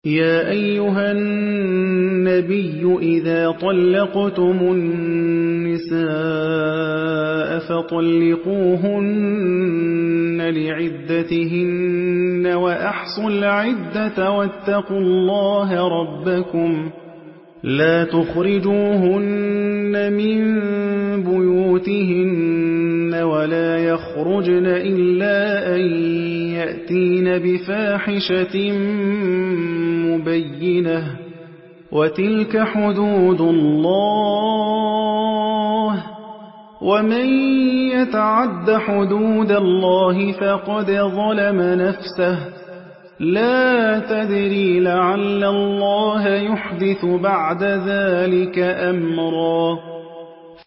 يَا أَيُّهَا النَّبِيُّ إِذَا طَلَّقْتُمُ النِّسَاءَ فَطَلِّقُوهُنَّ لِعِدَّتِهِنَّ وَأَحْصُوا الْعِدَّةَ وَاتَّقُوا اللَّهَ رَبَّكُمْ لَا تُخْرِجُوهُنَّ مِن بُيُوتِهِنَّ وَلَا يَخْرُجْنَ إِلَّا أَن يَأْتِينَ بِفَاحِشَةٍ مُّبَيِّنَةٍ ۚ وَتِلْكَ حُدُودُ اللَّهِ ۚ وَمَن يَتَعَدَّ حُدُودَ اللَّهِ فَقَدْ ظَلَمَ نَفْسَهُ ۚ لَا تَدْرِي لَعَلَّ اللَّهَ يُحْدِثُ بَعْدَ ذَٰلِكَ أَمْرًا